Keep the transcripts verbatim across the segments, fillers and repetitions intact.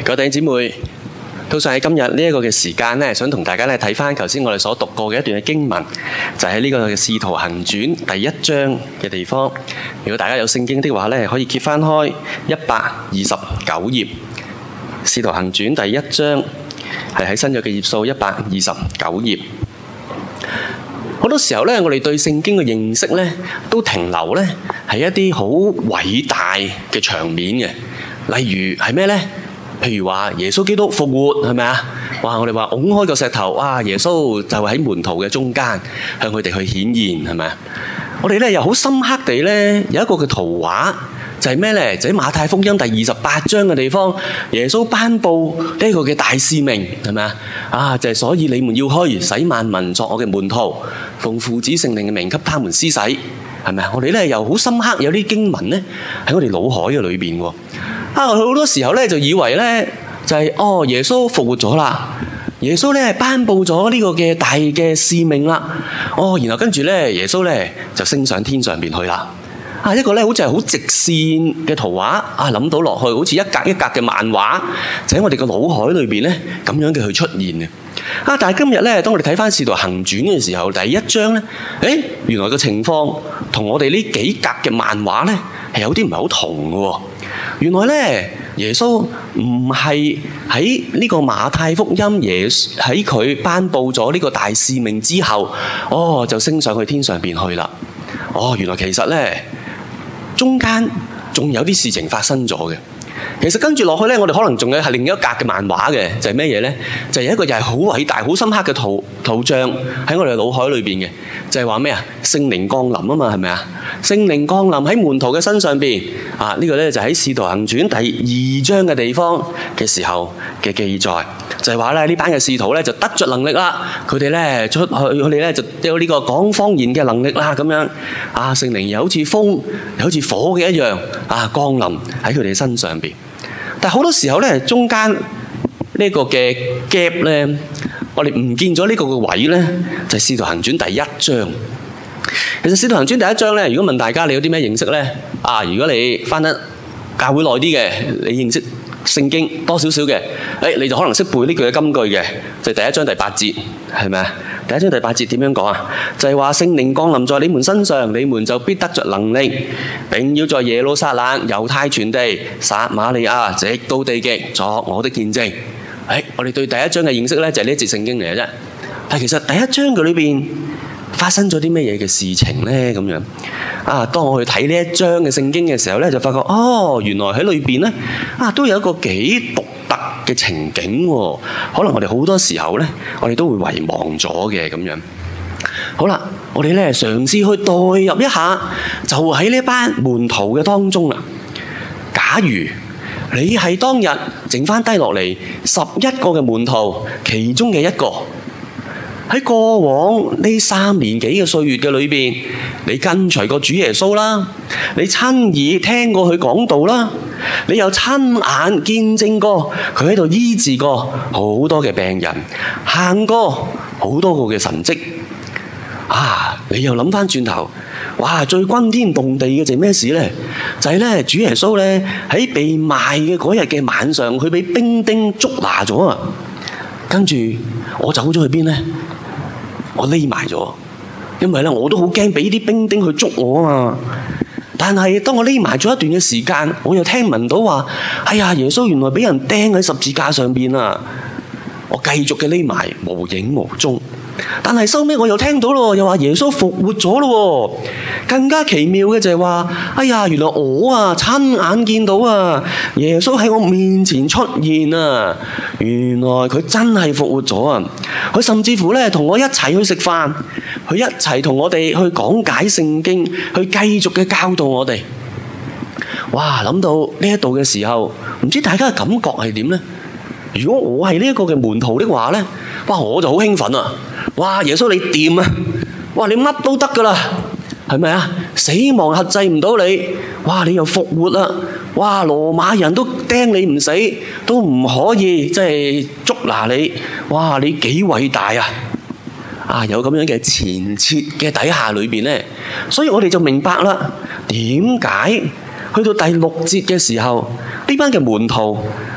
各位弟兄姊妹，到上喺今日呢一個嘅時間咧，想同大家咧睇翻頭先我哋所讀過嘅一段嘅經文，就喺呢個嘅《使徒行傳》第一章嘅地方。如果大家有聖經的話咧，可以揭翻開一百二十九頁，《使徒行傳》第一章係喺新約嘅頁數一百二十九頁。好多時候咧，我哋對聖經嘅認識咧，都停留咧係一啲好偉大嘅場面嘅。例如係咩呢？譬如話耶穌基督復活係咪啊？哇！我哋話拱開個石頭，哇！耶穌就喺門徒嘅中間向佢哋去顯現係咪啊？我哋咧又好深刻地咧有一個嘅圖畫，就係咩呢？就喺馬太福音第二十八章嘅地方，耶穌頒布呢個嘅大使命係咪啊？啊！就係所以你們要去使萬民作我嘅門徒，奉父子聖靈嘅名給他們施洗，係咪啊？我哋咧又好深刻有啲經文咧喺我哋腦海嘅裏邊喎。啊！好多時候咧就以為咧就係、是、哦耶穌復活咗啦，耶穌咧頒布咗呢個嘅大嘅使命啦。哦，然後跟住咧耶穌咧就升上天上邊去啦。啊，一個咧好似係好直線嘅圖畫啊，諗到落去好似一格一格嘅漫畫，就喺我哋嘅腦海裏邊咧咁樣嘅去出現嘅。啊！但係今日咧，當我哋睇翻《使徒行傳》嘅時候，第一章咧，誒，原來個情況同我哋呢幾格嘅漫畫咧係有啲唔係好同嘅。原來咧，耶穌唔係喺呢個馬太福音耶喺佢頒布咗呢個大使命之後，哦就升上去天上邊去啦。哦，原來其實咧中間仲有啲事情發生咗嘅。其實跟住落去咧，我哋可能仲有係另一格嘅漫畫嘅，就係咩嘢咧？就係、是、一個又係好偉大、好深刻嘅圖圖像喺我哋嘅腦海裏邊嘅，就係話咩啊？聖靈降臨啊嘛，係咪啊？聖靈降臨喺門徒嘅身上邊啊！這個、呢個咧就喺、是《使徒行傳》第二章嘅地方嘅時候嘅記載，就係話咧呢班嘅使徒咧就得着能力啦，佢哋咧出去，佢哋咧就有呢個講方言嘅能力啦，咁樣啊，聖靈又好似風，又好似火嘅一樣啊，降臨喺佢哋身上邊。但係好多時候咧，中間呢個嘅 gap 咧，我哋唔見咗呢個嘅位咧，就係《使徒行傳》第一章。其實《使徒行傳》第一章咧，如果問大家你有啲咩認識咧？啊，如果你返得教會耐啲嘅，你認識聖經多少少嘅，誒，你就可能識背呢句嘅金句嘅，就係第一章第八節，係咪啊？第一章第八節點樣講啊？就係話聖靈降臨在你們身上，你們就必得着能力，並要在耶路撒冷、猶太全地、撒瑪利亞，直到地極，作我的見證。誒，我哋對第一章嘅認識咧，就係呢一節聖經嚟嘅啫。但係其實第一章嘅裏邊發生咗啲咩嘢嘅事情咧？咁樣啊，當我去睇呢一章嘅聖經嘅時候咧，就發覺哦，原來喺裏邊咧啊，都有一個幾獨特嘅情景喎。可能我哋好多時候咧，我哋都會遺忘咗嘅咁樣。好啦，我哋咧嘗試去代入一下，就喺呢班門徒嘅當中啦。假如你係當日剩翻低落嚟十一個嘅門徒其中嘅一個，喺過往呢三年幾嘅歲月嘅裏邊，你跟隨過主耶穌啦，你親耳聽過佢講道啦，你又親眼見證過佢喺度醫治過好多嘅病人，行過好多個嘅神蹟啊！你又諗翻轉頭，哇！最轟天動地嘅就係咩事呢？就係咧，主耶穌咧喺被賣嘅嗰日嘅晚上，佢俾兵丁捉拿咗啊！跟住我走咗去邊呢？我匿埋咗，因為咧我都好驚俾啲兵丁去捉我啊嘛。但係當我匿埋咗一段嘅時間，我又聽聞到話，哎呀，耶穌原來俾人釘喺十字架上邊啊！我繼續嘅匿埋，無影無蹤。但係收尾我又聽到咯，又話耶穌復活咗咯。更加奇妙嘅就係話，哎呀，原來我啊親眼見到啊，耶穌喺我面前出現啊！原來佢真係復活咗啊！佢甚至乎咧同我一齊去食飯，佢一齊同我哋去講解聖經，去繼續嘅教導我哋。哇！諗到呢一度嘅時候，唔知大家嘅感覺係點呢？如果我係呢一個嘅門徒的話呢，哇！我就好興奮啊！哇！耶穌你掂啊！哇！你乜都得噶啦，係咪啊？死亡轄制唔到你，哇！你又復活啦！哇！羅馬人都釘你唔死，都唔可以即係捉拿你，哇！你幾偉大啊！啊，有咁樣嘅前設嘅底下裏邊呢，所以我哋就明白啦，點解去到第六節嘅時候，呢班嘅門徒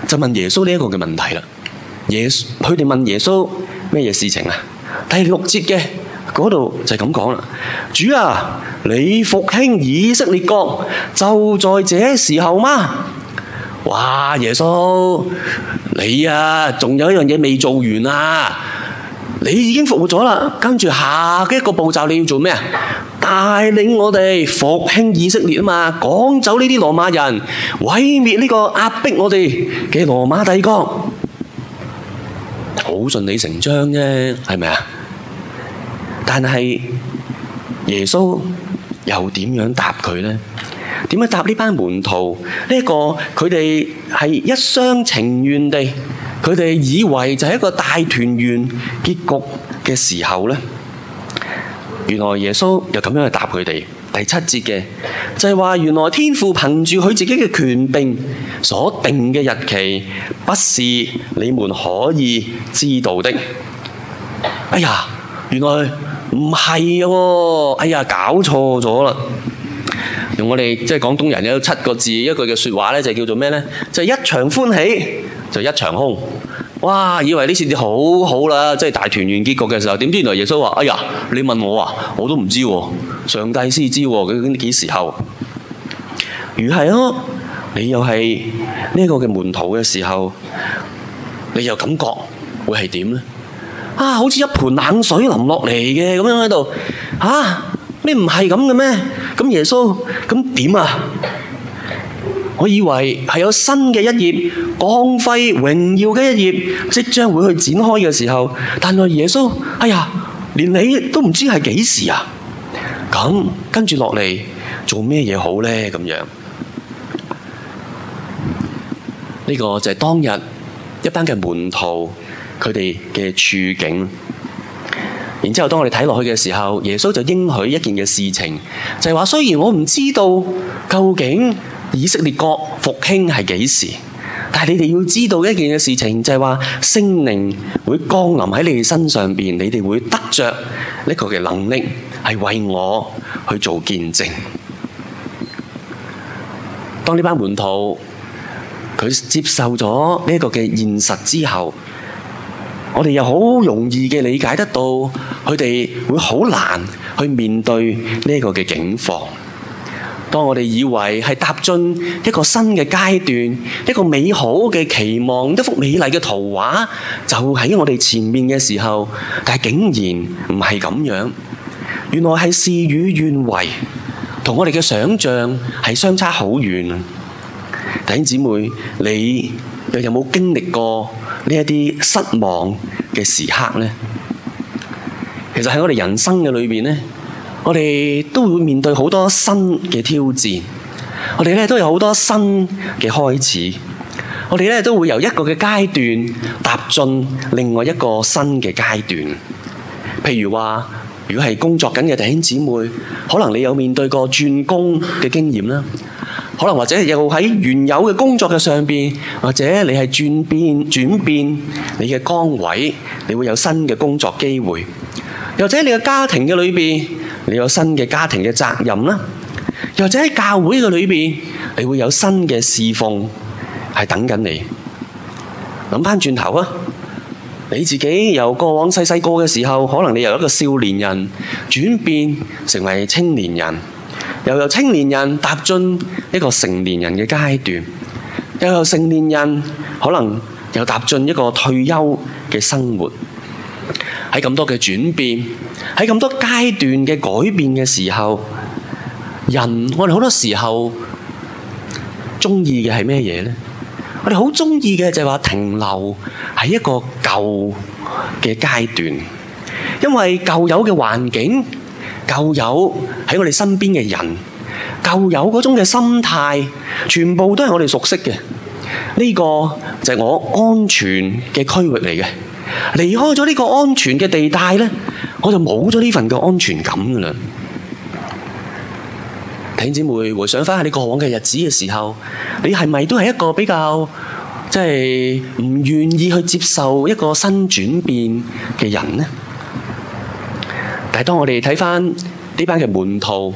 就問耶穌呢一個嘅問題啦。耶穌佢哋問耶穌咩嘢事情啊？第六節嘅嗰度就係咁講啦。主啊，你復興以色列國就在這時候嗎？哇！耶穌，你啊，仲有一樣嘢未做完啊！你已經復活咗啦，跟住下一個步驟你要做咩啊？帶領我哋復興以色列啊嘛，趕走呢啲羅馬人，毀滅呢個壓迫我哋嘅羅馬帝國，好順理成章啫，係咪啊？但係耶穌又點樣答佢呢？點樣答呢班門徒？呢一個佢哋係一廂情願地，佢哋以為就係一個大團圓結局嘅時候呢，原來耶穌又咁樣去答佢哋。第七節嘅就係話，原來天父憑住佢自己嘅權柄所定嘅日期，不是你們可以知道的。哎呀，原來唔係喎！哎呀，搞錯咗啦！用我哋即係廣東人有七個字一句嘅說話咧，就叫做咩咧？就係一場歡喜就一場空。哇！以為呢次好好啦，即係大團圓結局嘅時候，點知原來耶穌話：哎呀，你問我啊，我都唔知喎，上帝先知喎，究竟幾時候？如係咯，你又係呢個嘅門徒嘅時候，你又感覺會係點咧？啊，好似一盆冷水淋落嚟嘅咁樣喺度，啊！咩唔係咁嘅咩？咁耶穌咁點啊？我以為係有新嘅一頁光輝榮耀嘅一頁即將會去展開嘅時候，但係耶穌，哎呀，連你都唔知係幾時啊！咁跟住落嚟做咩嘢好呢？咁樣呢個就係當日一班嘅門徒佢哋嘅處境。然之後，當我哋睇落去嘅時候，耶穌就應許一件嘅事情，就係話：雖然我唔知道究竟以色列國復興係幾時，但係你哋要知道一件嘅事情，就係話聖靈會降臨喺你哋身上邊，你哋會得着呢個嘅能力，係為我去做見證。當呢班門徒佢接受咗呢個嘅現實之後，我哋又好容易嘅理解得到，佢哋會好難去面對呢個嘅境況。當我哋以為係踏進一個新嘅階段，一個美好嘅期望，一幅美麗嘅圖畫就喺我哋前面嘅時候，但係竟然唔係咁樣。原來係事與願違，同我哋嘅想象係相差好遠。弟兄姊妹，你又有冇經歷過呢一啲失望嘅時刻呢？其實喺我哋人生嘅裏邊呢，我哋都會面對好多新嘅挑戰，我哋咧都有好多新嘅開始，我哋咧都會由一個嘅階段踏進另外一個新嘅階段。譬如話，如果係工作緊嘅弟兄姊妹，可能你有面對過轉工嘅經驗啦。可能或者又喺原有嘅工作嘅上邊，或者你係轉變轉變你嘅崗位，你會有新嘅工作機會。又或者你嘅家庭嘅裏邊，你有新嘅家庭嘅責任啦。又或者喺教會嘅裏邊，你會有新嘅侍奉係等緊你。諗翻轉頭啊，你自己由過往細細個嘅時候，可能你由一個少年人轉變成為青年人。又由青年人踏進一個成年人嘅階段，又由成年人可能又踏進一個退休嘅生活。喺咁多嘅轉變，喺咁多階段嘅改變嘅時候，人我哋好多時候中意嘅係咩嘢呢？我哋好中意嘅就係話停留喺一個舊嘅階段，因為舊有嘅環境，舊有喺我哋身邊嘅人，舊有嗰種嘅心態，全部都係我哋熟悉嘅。呢個就係我安全嘅區域嚟嘅。離開咗呢個安全嘅地帶呢，我就冇咗呢份嘅安全感㗎喇。弟兄姊妹，回想返下你過往嘅日子嘅時候，你係咪都係一個比較即係唔願意去接受一個新轉變嘅人呢？但係當我哋睇翻呢班嘅門徒，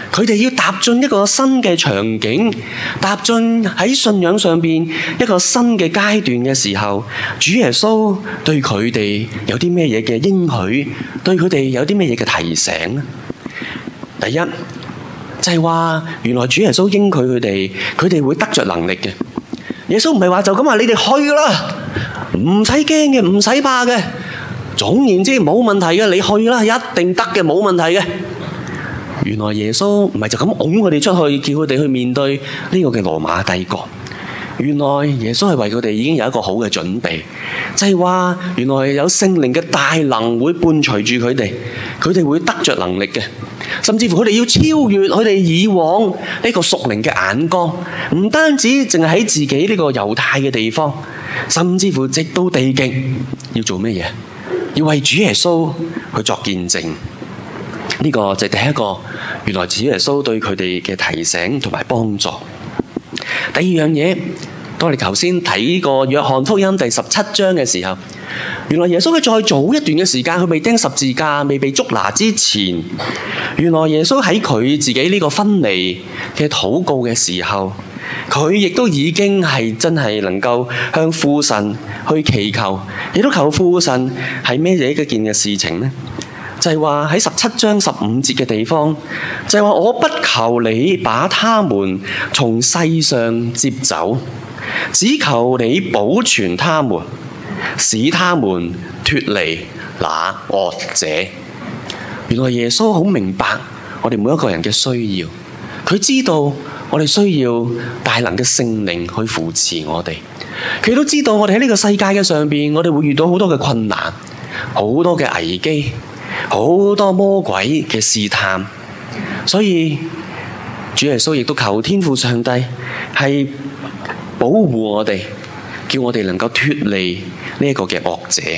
佢哋要踏進一個新嘅場景，踏進喺信仰上邊一個新嘅階段嘅時候，主耶穌對佢哋有啲咩嘢嘅應許，對佢哋有啲咩嘢嘅提醒呢？第一就係話，原來主耶穌應許佢哋，佢哋會得着能力嘅。耶穌唔係話就咁話你哋去啦，唔使驚嘅，唔使怕嘅，總言之冇問題嘅，你去啦，一定得嘅，冇問題嘅。原來耶穌唔係就咁拱佢哋出去，叫佢哋去面對呢個嘅羅馬帝國。原來耶穌係為佢哋已經有一個好嘅準備，就係話原來有聖靈嘅大能會伴隨住佢哋，佢哋會得着能力嘅，甚至乎佢哋要超越佢哋以往呢個屬靈嘅眼光，唔單止淨係喺自己呢個猶太嘅地方，甚至乎直到地極，要做咩嘢？要為主耶穌去作見證。呢個就係第一個，原來主耶穌對佢哋嘅提醒同埋幫助。第二樣嘢，當我哋頭先睇過約翰福音第十七章嘅時候，原來耶穌佢再早一段嘅時間，佢未釘十字架、未被捉拿之前，原來耶穌喺佢自己呢個分離嘅禱告嘅時候，佢亦都已經係真係能夠向父神去祈求，亦都求父神係咩嘢嘅件嘅事情呢？就係話喺十七章十五節嘅地方，就係話我不求你把他們從世上接走，只求你保存他們，使他們脫離那惡者。原來耶穌好明白我哋每一個人嘅需要，佢知道我哋需要大能嘅聖靈去扶持我哋，佢都知道我哋喺呢個世界嘅上邊，我哋會遇到好多嘅困難，好多嘅危機，好多魔鬼嘅試探，所以主耶穌亦都求天父上帝係保護我哋，叫我哋能夠脫離呢一個嘅惡者。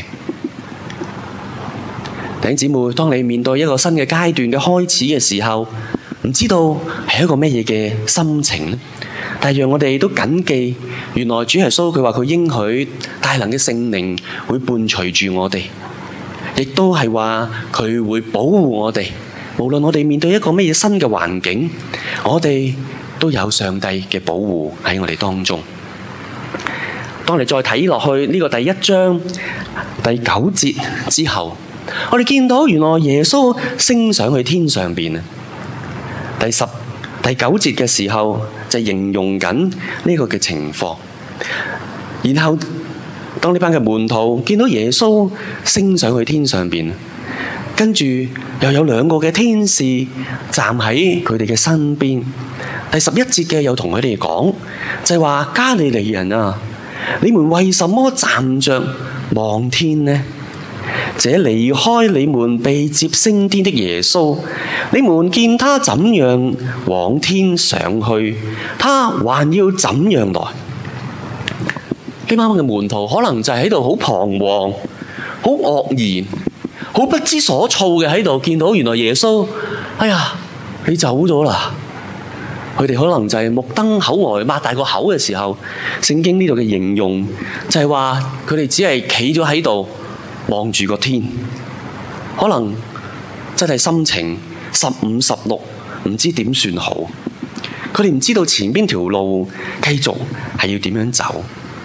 弟兄姊妹，當你面對一個新嘅階段嘅開始嘅時候，唔知道係一個咩嘢嘅心情呢？但係讓我哋都謹記，原來主耶穌佢話佢應許大能嘅聖靈會伴隨住我哋，亦都係話佢會保護我哋，無論我哋面對一個咩嘢新嘅環境，我哋都有上帝嘅保護喺我哋當中。當你再睇落去呢個第一章第九節之後，我哋見到原來耶穌升上去天上邊啊！第十、第九節嘅時候就形容緊呢個嘅情況，然後當呢班嘅門徒見到耶穌升上去天上邊，跟住又有兩個嘅天使站喺佢哋嘅身邊。第十一節嘅又同佢哋講，就係話加利利人啊，你們為什麼站着望天呢？這離開你們被接升天的耶穌，你們見他怎樣往天上去，他還要怎樣來？呢班嘅門徒可能就係喺度好彷徨、好愕然、好不知所措嘅喺度，見到原來耶穌，哎呀，你走咗啦！佢哋可能就係目瞪口呆、擘大個口嘅時候，聖經呢度嘅形容就係話佢哋只係企咗喺度望住個天，可能真係心情十五十六，唔知點算好。佢哋唔知道前邊條路繼續係要點樣走。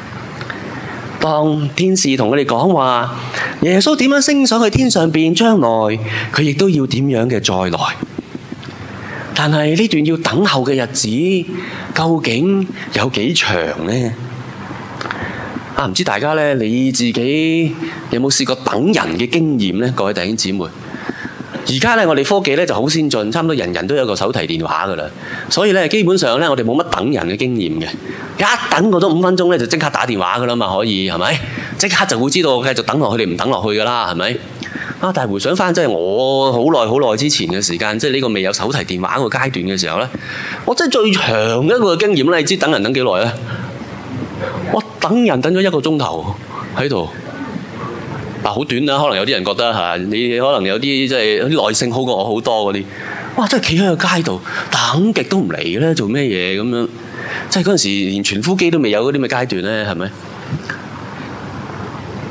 當天使同佢哋講話，耶穌點樣升上去天上邊，將來佢亦都要點樣嘅再來。但係呢段要等候嘅日子，究竟有幾長呢？啊，唔知大家咧，你自己有冇試過等人嘅經驗呢？各位弟兄姊妹，而家咧我哋科技咧就好先進，差唔多人人都有個手提電話噶啦，所以咧基本上咧我哋冇乜等人嘅經驗嘅，一等過咗五分鐘咧就即刻打電話噶啦嘛，可以係咪？即刻就會知道繼續等落去定唔等落去噶啦，係咪？啊！但係回想翻，即係我好耐好耐之前嘅時間，即係呢個未有手提電話個階段嘅時候咧，我真係最長一個經驗咧，你知等人等幾耐咧？我等人等咗一個鐘頭喺度，嗱好短啦，可能有啲人覺得嚇，你可能有啲即係有啲耐性好過我好多嗰啲，哇！真係企喺個街度等極都唔嚟嘅咧，做咩嘢咁樣？即係嗰陣時連傳呼機都未有嗰啲咁嘅階段咧，係咪？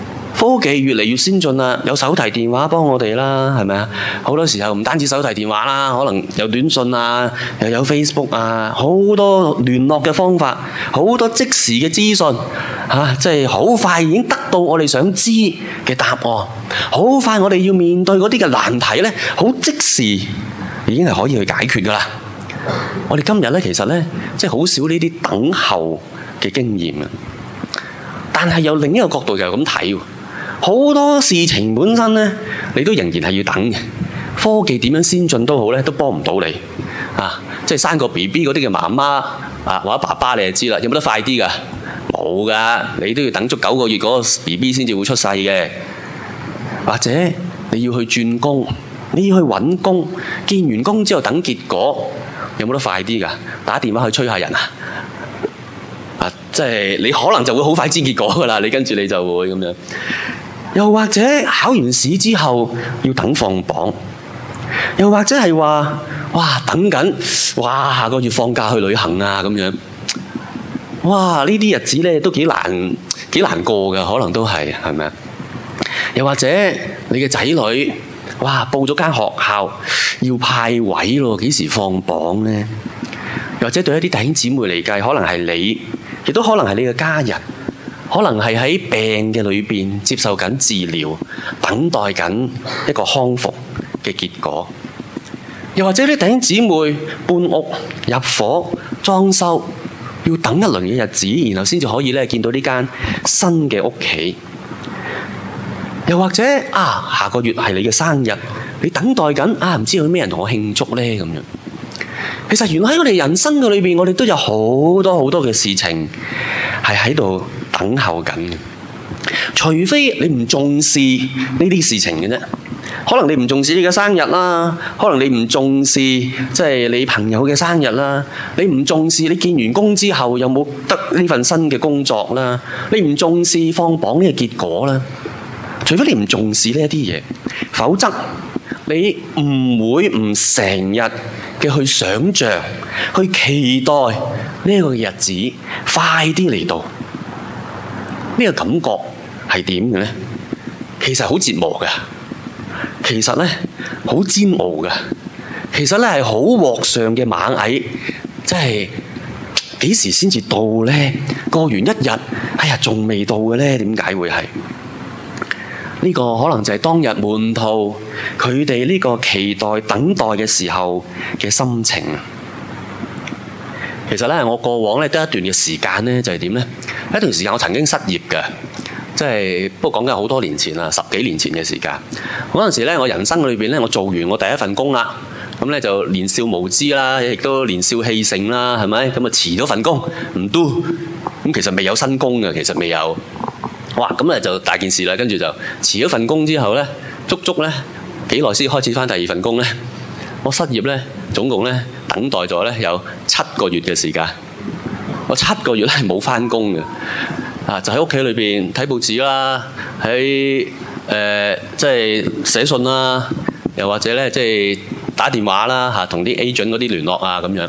科技越嚟越先進啦，有手提電話幫我哋啦，係咪啊？好多時候唔單止手提電話啦，可能有短信啊，又有 Facebook 啊，好多聯絡嘅方法，好多即時嘅資訊嚇，即係好快已經得到我哋想知嘅答案，好快我哋要面對嗰啲嘅難題咧，好即時已經係可以去解決噶啦。我哋今日咧其實咧，即係好少呢啲等候嘅經驗啊。但係由另一個角度就咁睇喎，好多事情本身咧，你都仍然係要等嘅。科技點樣先進都好咧，都幫唔到你啊！即係生個 B B 嗰啲嘅媽媽啊，或者爸爸你就知啦，有冇得快啲㗎？冇㗎，你都要等足九個月嗰個 B B 先至會出世嘅。或者你要去轉工，你要去揾工，見完工之後等結果，有冇得快啲㗎？打電話去催下人啊！啊，即係你可能就會好快知結果㗎啦，你跟住你就會咁樣。又或者考完試之後要等放榜，又或者係話哇等緊，哇下個月放假去旅行啊咁樣。哇呢啲日子咧都幾難幾難過㗎，可能都係係咪啊？又或者你嘅仔女，哇報咗間學校要派位咯，幾時放榜呢？又或者對一啲弟兄姊妹嚟計，可能係你，亦都可能係你嘅家人，可能係喺病嘅裏邊接受緊治療，等待緊一個康復嘅結果。又或者啲弟兄姊妹搬屋入伙裝修，要等一輪嘅日子，然後先至可以咧見到呢間新嘅屋企。又或者啊，下個月係你嘅生日，你等待緊啊，唔知有咩人同我慶祝呢？咁樣。其實原來喺我哋人生嘅裏邊，我哋都有好多好多嘅事情係喺度等候緊嘅。除非你唔重視呢啲事情嘅啫，可能你唔重視你嘅生日啦，可能你唔重視即係你朋友嘅生日啦，你唔重視你見完工之後有冇得呢份新嘅工作啦，你唔重視放榜呢個結果啦。除非你唔重視呢一啲嘢，否則你唔會唔成日嘅去想像、去期待呢個日子快啲嚟到。呢個感覺係點嘅呢？其實好折磨嘅，其實呢好煎熬嘅，其實呢係好鑊上嘅螞蟻，即係幾時先至到呢？過完一日，哎呀仲未到嘅呢？點解會係？呢個可能就係當日門徒佢哋呢個期待等待嘅時候嘅心情。其實咧，我過往咧得一段嘅時間咧，就係點咧？一段時間我曾經失業嘅，即係不過講緊好多年前啦，十幾年前嘅時間。嗰陣時咧，我人生裏邊咧，我做完我第一份工啦，咁咧就年少無知啦，亦都年少氣盛啦，係咪？咁啊辭咗份工唔 do，咁其實未有新工嘅，其實未有。哇！咁咧就大件事啦，跟住就辭咗份工之後咧，足足咧幾耐先開始返第二份工咧？我失業咧，總共咧等待咗咧有七個月嘅時間。我七個月咧係冇返工嘅，啊就喺屋企裏邊睇報紙啦，喺誒即係寫信啦，又或者咧即係打電話啦嚇，同啲 agent 嗰啲聯絡啊咁樣。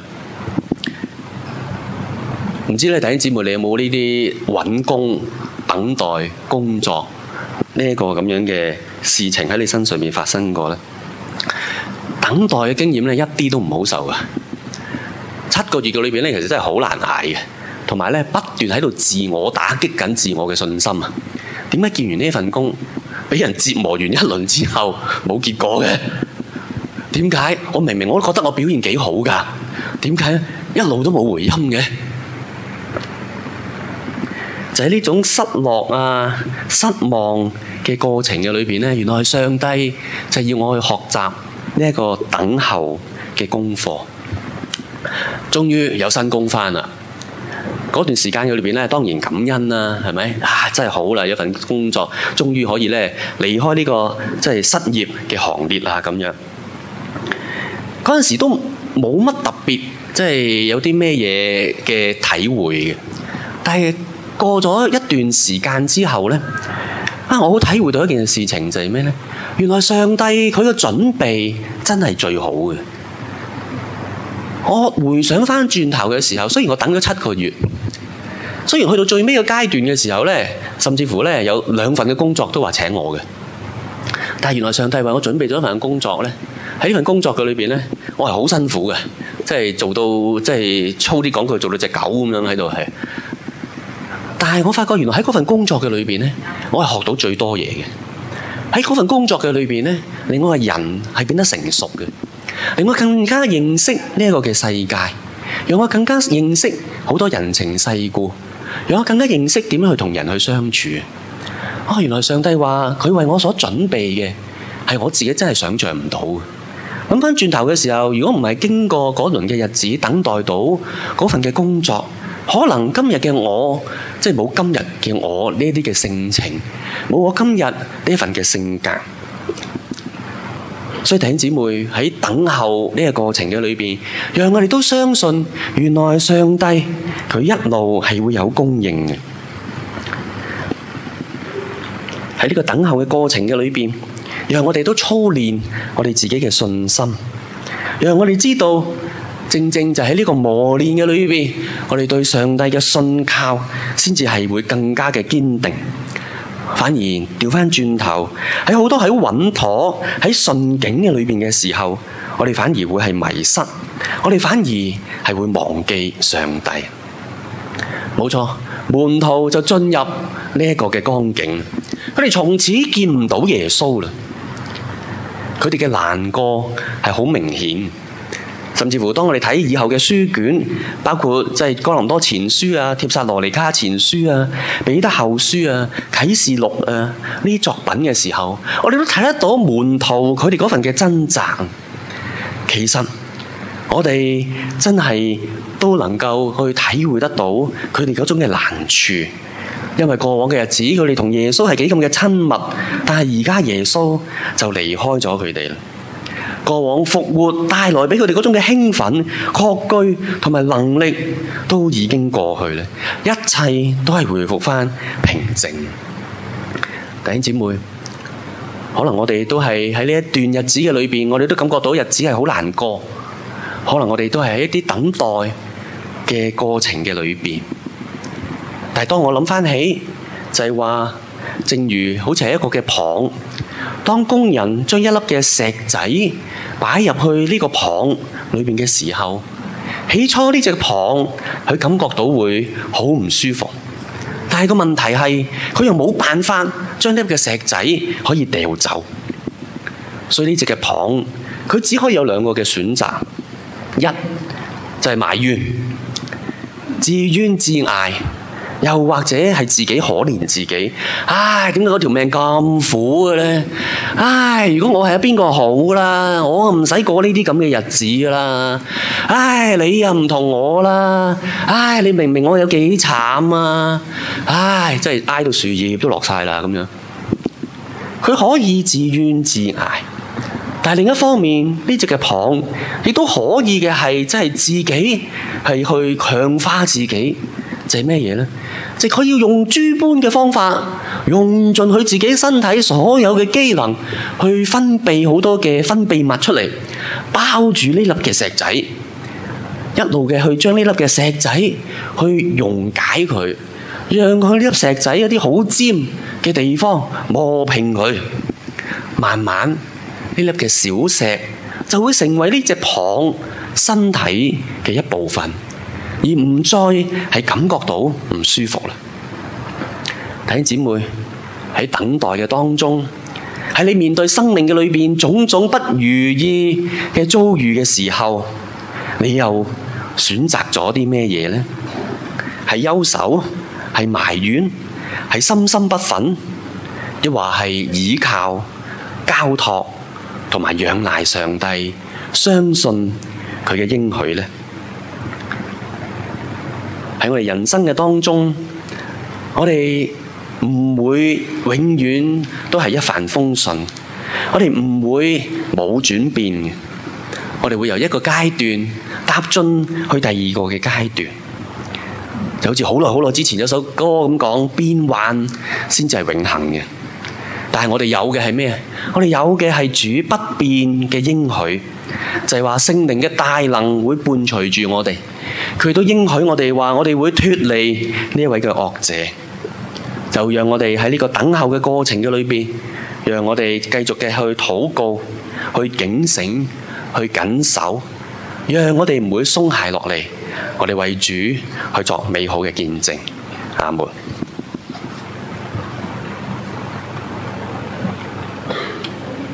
唔知咧弟兄姊妹你有冇呢啲揾工、等待工作呢一個咁樣嘅事情喺你身上面發生過呢？等待嘅經驗咧一啲都唔好受啊！七個月嘅裏邊咧，其實真係好難捱嘅，同埋咧不斷喺度自我打擊緊自我嘅信心啊！點解見完呢份工，俾人折磨完一輪之後冇結果嘅？點解我明明我都覺得我表現幾好㗎？點解一路都冇回音嘅？就喺呢種失落啊、失望嘅過程嘅裏邊咧，原來係上帝就要我去學習呢一個等候嘅功課。終於有新工返啦！嗰段時間嘅裏邊咧，當然感恩啦，係咪？啊，真係好啦，有份工作，終於可以咧離開呢個即係失業嘅行列啦，咁樣。嗰陣時都冇乜特別，即係有啲咩嘢嘅體會嘅，但係過咗一段時間之後呢，啊，我好體會到一件事情就係咩呢？原來上帝佢嘅準備真係最好嘅。我回想翻轉頭嘅時候，雖然我等咗七個月， 雖然去到最尾嘅階段嘅時候呢，甚至乎呢有兩份嘅工作都話請我嘅，但係原來上帝為我準備咗一份工作呢。喺呢份工作嘅裏邊呢，我係好辛苦嘅，即係做到即係粗啲講句，做到隻狗咁樣喺度係。但係我發覺原來喺嗰份工作嘅裏邊呢，我係學到最多嘢嘅。喺嗰份工作嘅裏邊呢，令我嘅人係變得成熟嘅，令我更加認識呢一個嘅世界，讓我更加認識好多人情世故，讓我更加認識點樣去同人去相處。哦，原來上帝話佢為我所準備嘅係我自己真係想象唔到嘅。諗翻轉頭嘅時候，如果唔係經過嗰輪嘅日子，等待到嗰份嘅工作，可能今日嘅我，即係冇今日嘅我呢啲嘅性情，冇我今日呢一份嘅性格。所以弟兄姊妹喺等候呢個過程嘅裏邊，讓我哋都相信，原來上帝佢一路係會有供應嘅。喺呢個等候嘅過程嘅裏邊，讓我哋都操練我哋自己嘅信心，讓我哋知道，正正就喺呢個磨練嘅裏邊，我哋對上帝嘅信靠先至係會更加嘅堅定。反而調翻轉頭，喺好多喺穩妥喺順境嘅裏邊嘅時候，我哋反而會係迷失，我哋反而係會忘記上帝。冇錯，門徒就進入呢一個嘅光景，佢哋從此見唔到耶穌啦。佢哋嘅難過係好明顯，甚至乎當我哋睇以後嘅書卷，包括即係哥林多前書啊、帖撒羅尼迦前書啊、彼得後書啊、啟示錄啊呢啲作品嘅時候，我哋都睇得到門徒佢哋嗰份嘅掙扎。其實我哋真係都能夠去體會得到佢哋嗰種嘅難處，因為過往嘅日子佢哋同耶穌係幾咁嘅親密，但係而家耶穌就離開咗佢哋啦。過往復活帶來俾佢哋嗰種嘅興奮、確據同埋能力都已經過去啦，一切都係回復翻平靜。弟兄姊妹，可能我哋都係喺呢一段日子嘅裏邊，我哋都感覺到日子係好難過。可能我哋都係喺一啲等待嘅過程嘅裏邊。但係當我諗翻起，就係話，正如好似係一個嘅蚌，當工人將一粒嘅石仔擺入去呢個蚌裏邊嘅時候，起初呢隻蚌佢感覺到會好唔舒服，但係個問題係佢又冇辦法將呢粒嘅石仔可以掉走，所以呢隻嘅蚌佢只可以有兩個嘅選擇，一就係埋怨、自怨自艾。又或者係自己可憐自己，唉，點解嗰條命咁苦嘅咧？唉，如果我係邊個好啦，我唔使過呢啲咁嘅日子啦。唉，你又唔同我啦。唉，你明明我有幾慘啊？唉，真係挨到樹葉都落晒啦咁樣。佢可以自怨自艾，但係另一方面，呢隻嘅蚌亦都可以嘅係，即係自己係去強化自己。就係咩嘢呢？即係佢要用諸般嘅方法，用盡佢自己身體所有嘅機能，去分泌好多嘅分泌物出嚟，包住呢粒嘅石仔，一路嘅去將呢粒嘅石仔去溶解佢，讓佢呢粒石仔一啲好尖嘅地方磨平佢，慢慢呢粒嘅小石就會成為呢隻蚌身體嘅一部分。而唔再係感覺到唔舒服啦。弟兄姊妹，喺等待嘅當中，喺你面對生命嘅裏邊種種不如意嘅遭遇嘅時候，你又選擇咗啲咩嘢呢？係憂愁，係埋怨，係心心不忿，抑或係倚靠、交託同埋仰賴上帝，相信佢嘅應許呢？喺我哋人生嘅當中，我哋唔會永遠都係一帆風順，我哋唔會冇轉變嘅，我哋會由一個階段踏進去第二個嘅階段，就好似好耐好耐之前有首歌咁講，變幻先至係永恆嘅。但係我哋有嘅係咩？我哋有嘅係主不變嘅應許，就係話聖靈嘅大能會伴隨住我哋。 佢都應許我哋話，我哋會脫離呢一位嘅惡者。就讓我哋喺呢個等候嘅過程嘅裏邊，讓我哋繼續嘅去禱告、去警醒、去謹守，讓我哋唔會鬆懈落嚟。我哋為主去作美好嘅見證。阿門。